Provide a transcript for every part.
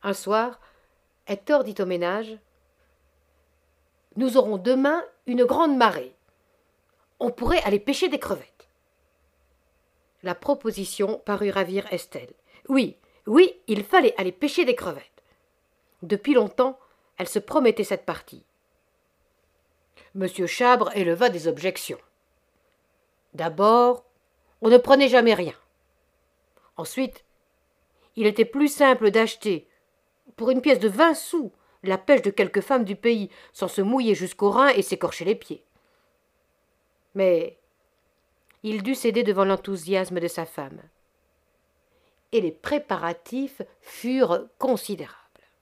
Un soir, Hector dit au ménage: « Nous aurons demain une grande marée. On pourrait aller pêcher des crevettes. » La proposition parut ravir Estelle. Oui, oui, il fallait aller pêcher des crevettes. Depuis longtemps, elle se promettait cette partie. Monsieur Chabre éleva des objections. D'abord, on ne prenait jamais rien. Ensuite, il était plus simple d'acheter, pour une pièce de 20 sous, la pêche de quelques femmes du pays, sans se mouiller jusqu'aux reins et s'écorcher les pieds. Mais il dut céder devant l'enthousiasme de sa femme. Et les préparatifs furent considérables.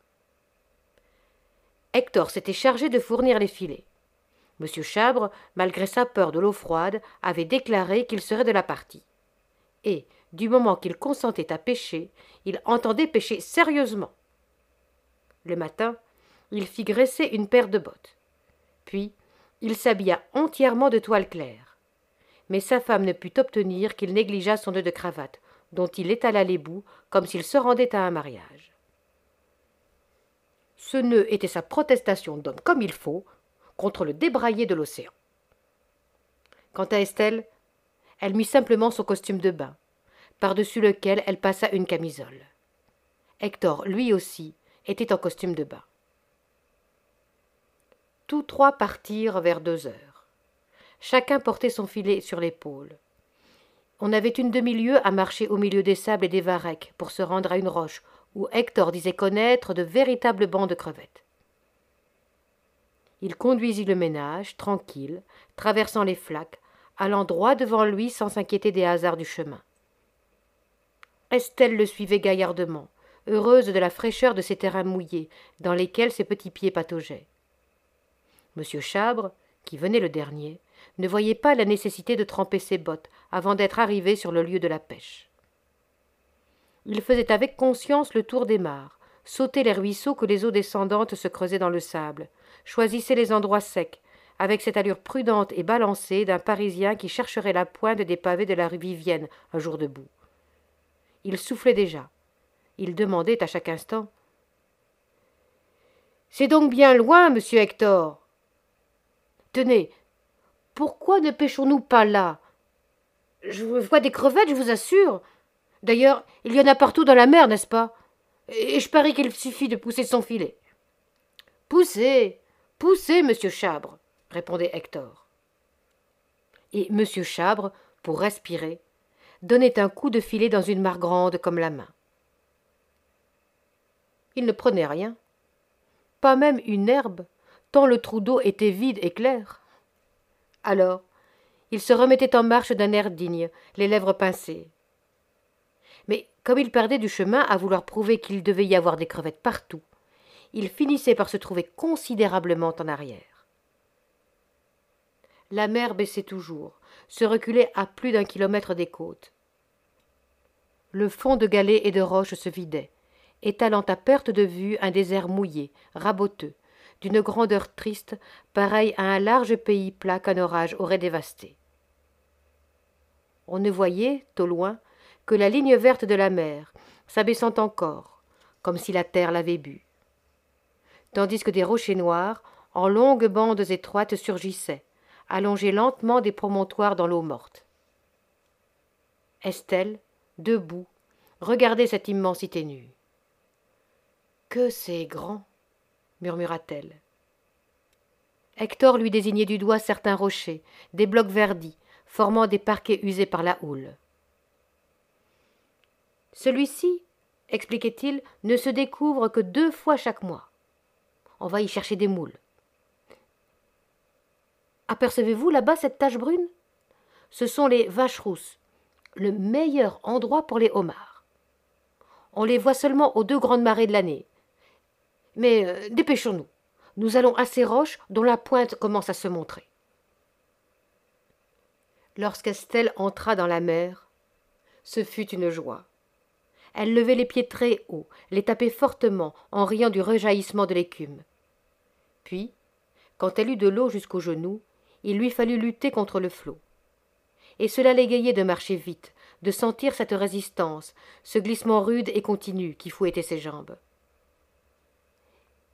Hector s'était chargé de fournir les filets. Monsieur Chabre, malgré sa peur de l'eau froide, avait déclaré qu'il serait de la partie. Et, du moment qu'il consentait à pêcher, il entendait pêcher sérieusement. Le matin, il fit graisser une paire de bottes. Puis, il s'habilla entièrement de toile claire. Mais sa femme ne put obtenir qu'il négligeât son nœud de cravate, dont il étala les bouts comme s'il se rendait à un mariage. Ce nœud était sa protestation d'homme comme il faut contre le débraillé de l'océan. Quant à Estelle, elle mit simplement son costume de bain, par-dessus lequel elle passa une camisole. Hector, lui aussi, était en costume de bain. Tous trois partirent vers 2 heures. Chacun portait son filet sur l'épaule. On avait une demi-lieue à marcher au milieu des sables et des varechs pour se rendre à une roche où Hector disait connaître de véritables bancs de crevettes. Il conduisit le ménage, tranquille, traversant les flaques, allant droit devant lui sans s'inquiéter des hasards du chemin. Estelle le suivait gaillardement, heureuse de la fraîcheur de ces terrains mouillés, dans lesquels ses petits pieds pataugeaient. Monsieur Chabre, qui venait le dernier, ne voyait pas la nécessité de tremper ses bottes avant d'être arrivé sur le lieu de la pêche. Il faisait avec conscience le tour des mares, sautait les ruisseaux que les eaux descendantes se creusaient dans le sable, choisissait les endroits secs, avec cette allure prudente et balancée d'un Parisien qui chercherait la pointe des pavés de la rue Vivienne un jour debout. Il soufflait déjà. Il demandait à chaque instant: « C'est donc bien loin, monsieur Hector. Tenez, pourquoi ne pêchons-nous pas là? Je vois des crevettes, je vous assure. D'ailleurs, il y en a partout dans la mer, n'est-ce pas? Et je parie qu'il suffit de pousser son filet. »« Poussez, poussez, monsieur Chabre, » répondait Hector. Et monsieur Chabre, pour respirer, donnait un coup de filet dans une mare grande comme la main. Il ne prenait rien, pas même une herbe, tant le trou d'eau était vide et clair. Alors, il se remettait en marche d'un air digne, les lèvres pincées. Mais comme il perdait du chemin à vouloir prouver qu'il devait y avoir des crevettes partout, il finissait par se trouver considérablement en arrière. La mer baissait toujours, se reculait à plus d'1 kilomètre des côtes. Le fond de galets et de roches se vidait, étalant à perte de vue un désert mouillé, raboteux, d'une grandeur triste, pareille à un large pays plat qu'un orage aurait dévasté. On ne voyait, au loin, que la ligne verte de la mer, s'abaissant encore, comme si la terre l'avait bu. Tandis que des rochers noirs, en longues bandes étroites, surgissaient, allongés lentement des promontoires dans l'eau morte. Estelle, debout, regardait cette immensité nue. « Que c'est grand !» murmura-t-elle. Hector lui désignait du doigt certains rochers, des blocs verdis, formant des parquets usés par la houle. « Celui-ci, expliquait-il, ne se découvre que 2 fois chaque mois. On va y chercher des moules. Apercevez-vous là-bas cette tache brune? Ce sont les vaches rousses, le meilleur endroit pour les homards. On les voit seulement aux 2 grandes marées de l'année. Mais dépêchons-nous. Nous allons à ces roches dont la pointe commence à se montrer. » Lorsqu'Estelle entra dans la mer, ce fut une joie. Elle levait les pieds très haut, les tapait fortement, en riant du rejaillissement de l'écume. Puis, quand elle eut de l'eau jusqu'aux genoux, il lui fallut lutter contre le flot. Et cela l'égayait de marcher vite, de sentir cette résistance, ce glissement rude et continu qui fouettait ses jambes.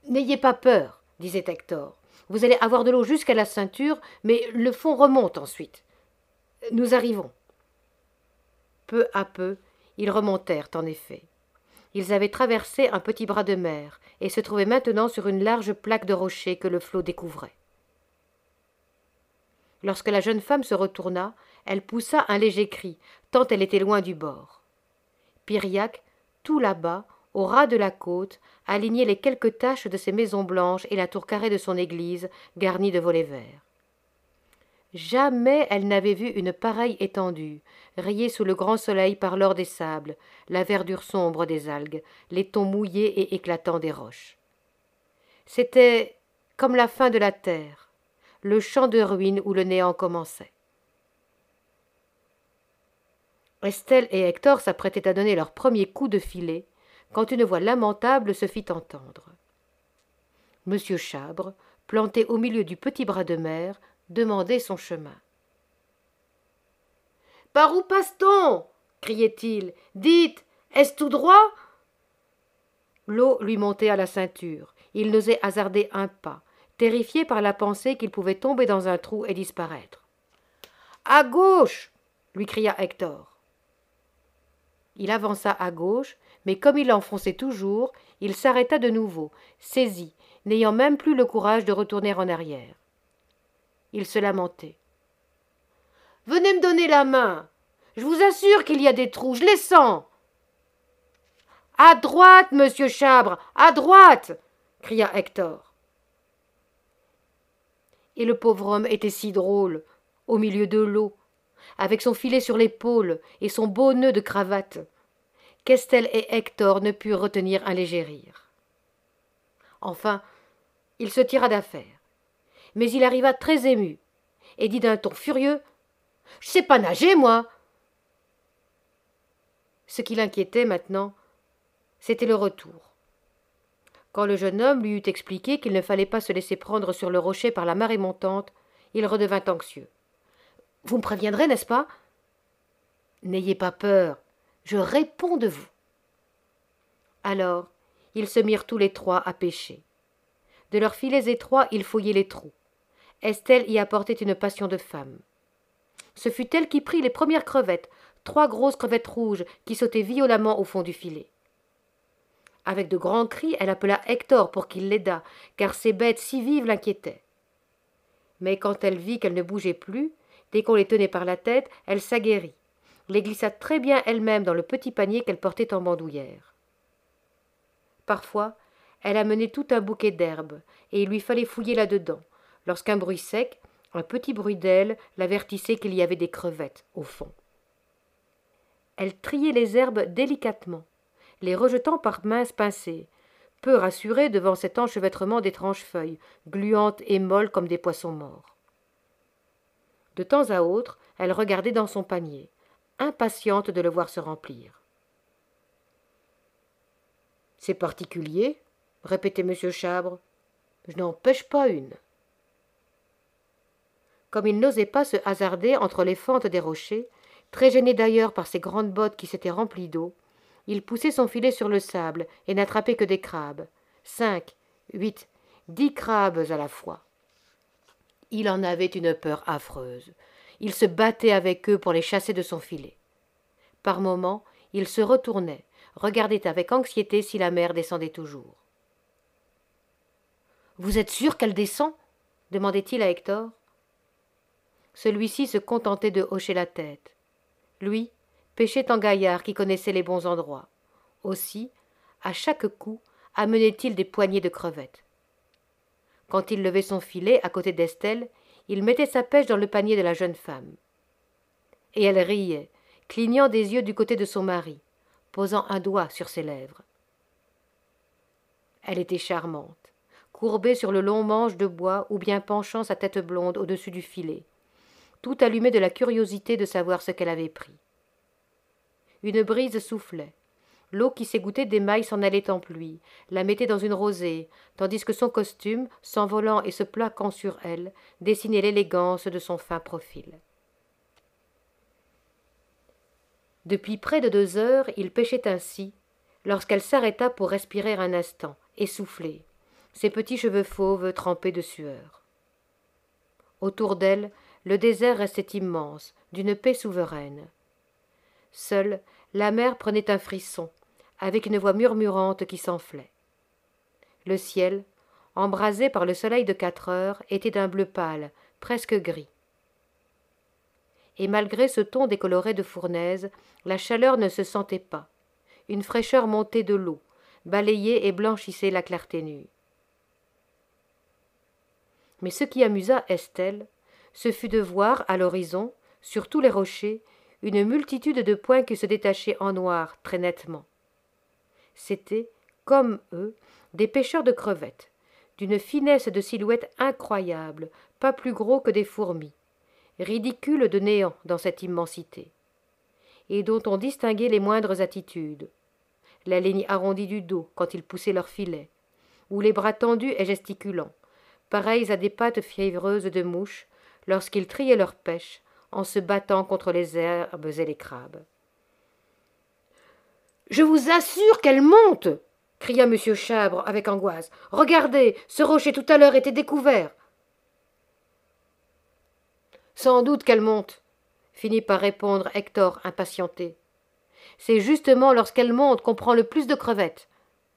« N'ayez pas peur, disait Hector. Vous allez avoir de l'eau jusqu'à la ceinture, mais le fond remonte ensuite. Nous arrivons. » Peu à peu, ils remontèrent en effet. Ils avaient traversé un petit bras de mer et se trouvaient maintenant sur une large plaque de rochers que le flot découvrait. Lorsque la jeune femme se retourna, elle poussa un léger cri, tant elle était loin du bord. Piriac, tout là-bas, au ras de la côte, alignait les quelques taches de ses maisons blanches et la tour carrée de son église, garnie de volets verts. Jamais elle n'avait vu une pareille étendue, rayée sous le grand soleil par l'or des sables, la verdure sombre des algues, les tons mouillés et éclatants des roches. C'était comme la fin de la terre, le champ de ruines où le néant commençait. Estelle et Hector s'apprêtaient à donner leur premier coup de filet, quand une voix lamentable se fit entendre. Monsieur Chabre, planté au milieu du petit bras de mer, demandait son chemin. « Par où passe-t-on » criait-il. « Dites, est-ce tout droit ?» L'eau lui montait à la ceinture. Il n'osait hasarder un pas, terrifié par la pensée qu'il pouvait tomber dans un trou et disparaître. « À gauche » lui cria Hector. Il avança à gauche, mais comme il enfonçait toujours, il s'arrêta de nouveau, saisi, n'ayant même plus le courage de retourner en arrière. Il se lamentait. « Venez me donner la main. Je vous assure qu'il y a des trous, je les sens. »« À droite, monsieur Chabre, à droite !» cria Hector. Et le pauvre homme était si drôle, au milieu de l'eau, avec son filet sur l'épaule et son beau nœud de cravate, qu'Estelle et Hector ne purent retenir un léger rire. Enfin, il se tira d'affaire. Mais il arriva très ému, et dit d'un ton furieux « Je sais pas nager, moi !» Ce qui l'inquiétait maintenant, c'était le retour. Quand le jeune homme lui eut expliqué qu'il ne fallait pas se laisser prendre sur le rocher par la marée montante, il redevint anxieux. « Vous me préviendrez, n'est-ce pas ?»« N'ayez pas peur, je réponds de vous. » Alors, ils se mirent tous les trois à pêcher. De leurs filets étroits, ils fouillaient les trous. Estelle y apportait une passion de femme. Ce fut elle qui prit les premières crevettes, 3 grosses crevettes rouges qui sautaient violemment au fond du filet. Avec de grands cris, elle appela Hector pour qu'il l'aidât, car ces bêtes si vives l'inquiétaient. Mais quand elle vit qu'elles ne bougeaient plus, dès qu'on les tenait par la tête, elle s'aguerrit, les glissa très bien elle-même dans le petit panier qu'elle portait en bandoulière. Parfois, elle amenait tout un bouquet d'herbes, et il lui fallait fouiller là-dedans, lorsqu'un bruit sec, un petit bruit d'ailes, l'avertissait qu'il y avait des crevettes au fond. Elle triait les herbes délicatement, les rejetant par minces pincées, peu rassurée devant cet enchevêtrement d'étranges feuilles, gluantes et molles comme des poissons morts. De temps à autre, elle regardait dans son panier, impatiente de le voir se remplir. « C'est particulier, » répétait M. Chabre. « Je n'en pêche pas une. » Comme il n'osait pas se hasarder entre les fentes des rochers, très gêné d'ailleurs par ses grandes bottes qui s'étaient remplies d'eau, il poussait son filet sur le sable et n'attrapait que des crabes. 5, 8, 10 crabes à la fois. Il en avait une peur affreuse. Il se battait avec eux pour les chasser de son filet. Par moments, il se retournait, regardait avec anxiété si la mer descendait toujours. « Vous êtes sûr qu'elle descend ?» demandait-il à Hector. Celui-ci se contentait de hocher la tête. Lui pêchait en gaillard qui connaissait les bons endroits. Aussi, à chaque coup, amenait-il des poignées de crevettes. Quand il levait son filet à côté d'Estelle, il mettait sa pêche dans le panier de la jeune femme. Et elle riait, clignant des yeux du côté de son mari, posant un doigt sur ses lèvres. Elle était charmante, courbée sur le long manche de bois ou bien penchant sa tête blonde au-dessus du filet, tout allumée de la curiosité de savoir ce qu'elle avait pris. Une brise soufflait. L'eau qui s'égouttait des mailles s'en allait en pluie, la mettait dans une rosée, tandis que son costume, s'envolant et se plaquant sur elle, dessinait l'élégance de son fin profil. Depuis près de 2 heures, il pêchait ainsi, lorsqu'elle s'arrêta pour respirer un instant, essoufflée, ses petits cheveux fauves trempés de sueur. Autour d'elle, le désert restait immense, d'une paix souveraine. Seule, la mer prenait un frisson, avec une voix murmurante qui s'enflait. Le ciel, embrasé par le soleil de 4 heures, était d'un bleu pâle, presque gris. Et malgré ce ton décoloré de fournaise, la chaleur ne se sentait pas. Une fraîcheur montait de l'eau, balayait et blanchissait la clarté nue. Mais ce qui amusa Estelle, ce fut de voir à l'horizon, sur tous les rochers, une multitude de points qui se détachaient en noir très nettement. C'étaient, comme eux, des pêcheurs de crevettes, d'une finesse de silhouette incroyable, pas plus gros que des fourmis, ridicules de néant dans cette immensité, et dont on distinguait les moindres attitudes, la ligne arrondie du dos quand ils poussaient leurs filets, ou les bras tendus et gesticulants, pareils à des pattes fiévreuses de mouches, lorsqu'ils triaient leur pêche en se battant contre les herbes et les crabes. « Je vous assure qu'elle monte !» cria M. Chabre avec angoisse. « Regardez, ce rocher tout à l'heure était découvert. » « Sans doute qu'elle monte, » finit par répondre Hector impatienté. « C'est justement lorsqu'elle monte qu'on prend le plus de crevettes. »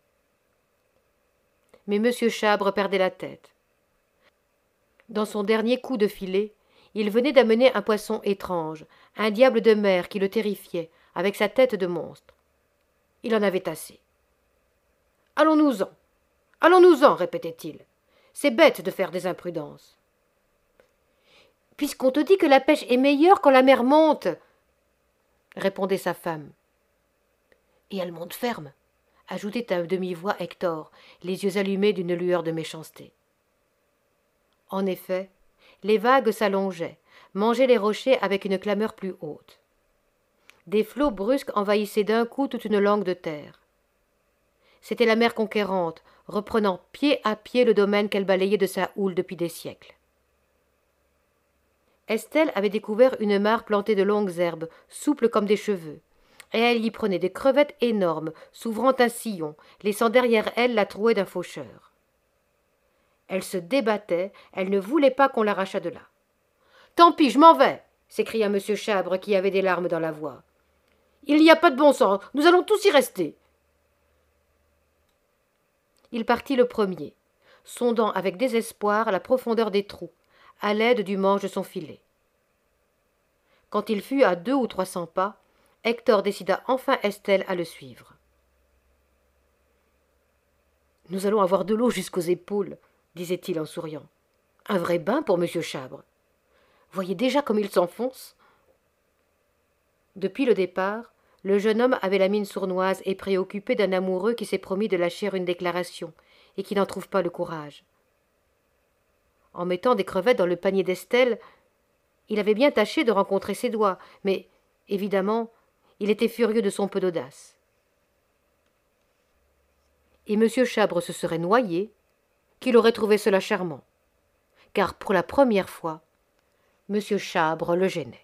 Mais M. Chabre perdait la tête. Dans son dernier coup de filet, il venait d'amener un poisson étrange, un diable de mer qui le terrifiait, avec sa tête de monstre. Il en avait assez. « Allons-nous-en, allons-nous-en, répétait-il. C'est bête de faire des imprudences. Puisqu'on te dit que la pêche est meilleure quand la mer monte, répondait sa femme. Et elle monte ferme, ajoutait à demi-voix Hector, les yeux allumés d'une lueur de méchanceté. En effet, les vagues s'allongeaient, mangeaient les rochers avec une clameur plus haute. Des flots brusques envahissaient d'un coup toute une langue de terre. C'était la mer conquérante, reprenant pied à pied le domaine qu'elle balayait de sa houle depuis des siècles. Estelle avait découvert une mare plantée de longues herbes, souples comme des cheveux, et elle y prenait des crevettes énormes, s'ouvrant un sillon, laissant derrière elle la trouée d'un faucheur. Elle se débattait, elle ne voulait pas qu'on l'arrachât de là. « Tant pis, je m'en vais !» s'écria M. Chabre, qui avait des larmes dans la voix. « Il n'y a pas de bon sens, nous allons tous y rester. » Il partit le premier, sondant avec désespoir la profondeur des trous, à l'aide du manche de son filet. Quand il fut à 200 ou 300 pas, Hector décida enfin Estelle à le suivre. « Nous allons avoir de l'eau jusqu'aux épaules, » disait-il en souriant. « Un vrai bain pour M. Chabre. Voyez déjà comme il s'enfonce. » Depuis le départ, le jeune homme avait la mine sournoise et préoccupé d'un amoureux qui s'est promis de lâcher une déclaration et qui n'en trouve pas le courage. En mettant des crevettes dans le panier d'Estelle, il avait bien tâché de rencontrer ses doigts, mais, évidemment, il était furieux de son peu d'audace. Et M. Chabre se serait noyé, qu'il aurait trouvé cela charmant, car pour la première fois, M. Chabre le gênait.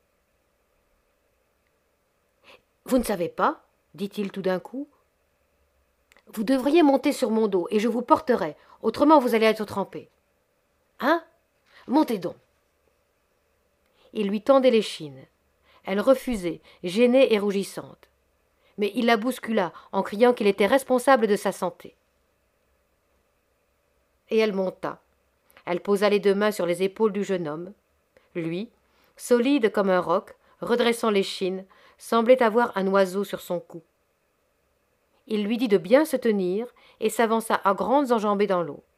« Vous ne savez pas, dit-il tout d'un coup, vous devriez monter sur mon dos et je vous porterai, autrement vous allez être trempé. Hein? Montez donc. » Il lui tendait l'échine. Elle refusait, gênée et rougissante. Mais il la bouscula en criant qu'il était responsable de sa santé. Et elle monta. Elle posa les 2 mains sur les épaules du jeune homme. Lui, solide comme un roc, redressant l'échine, semblait avoir un oiseau sur son cou. Il lui dit de bien se tenir et s'avança à grandes enjambées dans l'eau.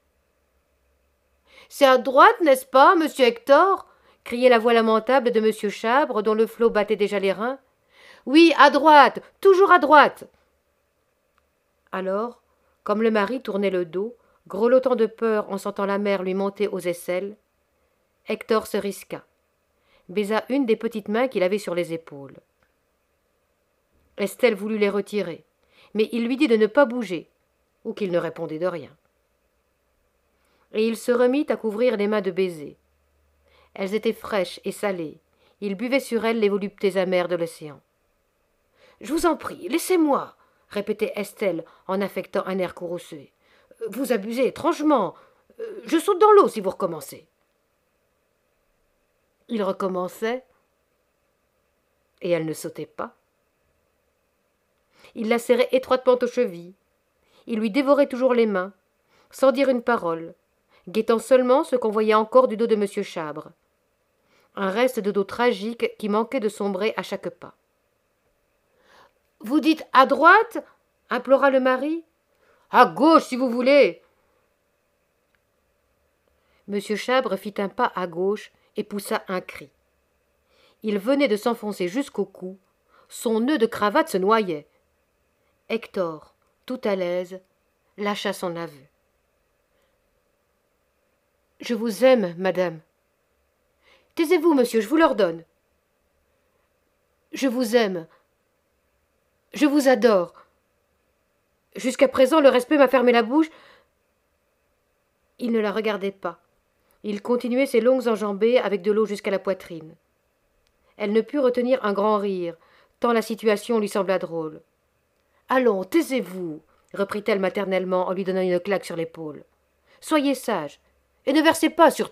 « C'est à droite, n'est-ce pas, monsieur Hector ?» criait la voix lamentable de M. Chabre, dont le flot battait déjà les reins. « Oui, à droite, toujours à droite !» Alors, comme le mari tournait le dos, grelottant de peur en sentant la mer lui monter aux aisselles, Hector se risqua, baisa une des petites mains qu'il avait sur les épaules. Estelle voulut les retirer, mais il lui dit de ne pas bouger, ou qu'il ne répondait de rien. Et il se remit à couvrir les mains de baisers. Elles étaient fraîches et salées. Il buvait sur elles les voluptés amères de l'océan. « Je vous en prie, laissez-moi » répétait Estelle en affectant un air courroucé. Vous abusez étrangement. Je saute dans l'eau si vous recommencez. » Il recommençait, et elle ne sautait pas. Il la serrait étroitement aux chevilles. Il lui dévorait toujours les mains, sans dire une parole, guettant seulement ce qu'on voyait encore du dos de M. Chabre. Un reste de dos tragique qui manquait de sombrer à chaque pas. « Vous dites à droite » implora le mari. « À gauche, si vous voulez !» M. Chabre fit un pas à gauche et poussa un cri. Il venait de s'enfoncer jusqu'au cou, son nœud de cravate se noyait. Hector, tout à l'aise, lâcha son aveu. « Je vous aime, madame. »« Taisez-vous, monsieur, je vous l'ordonne. »« Je vous aime. Je vous adore. Jusqu'à présent, le respect m'a fermé la bouche. » Il ne la regardait pas. Il continuait ses longues enjambées avec de l'eau jusqu'à la poitrine. Elle ne put retenir un grand rire, tant la situation lui sembla drôle. « Allons, taisez-vous, » reprit-elle maternellement en lui donnant une claque sur l'épaule. « Soyez sage, et ne versez pas surtout. »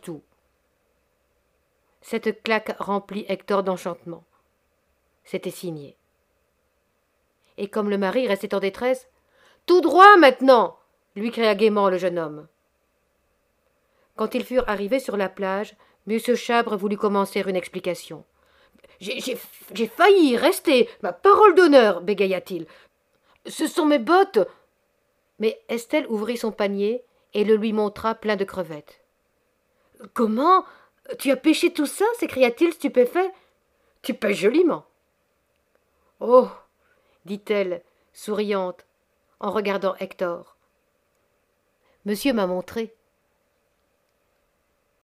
Cette claque remplit Hector d'enchantement. C'était signé. Et comme le mari restait en détresse, « Tout droit maintenant !» lui cria gaiement le jeune homme. Quand ils furent arrivés sur la plage, M. Chabre voulut commencer une explication. « J'ai failli y rester, ma parole d'honneur !» bégaya-t-il. « Ce sont mes bottes !» Mais Estelle ouvrit son panier et le lui montra plein de crevettes. « Comment ? Tu as pêché tout ça ?» s'écria-t-il stupéfait. « Tu pêches joliment. »« Oh !» dit-elle, souriante, en regardant Hector. « Monsieur m'a montré.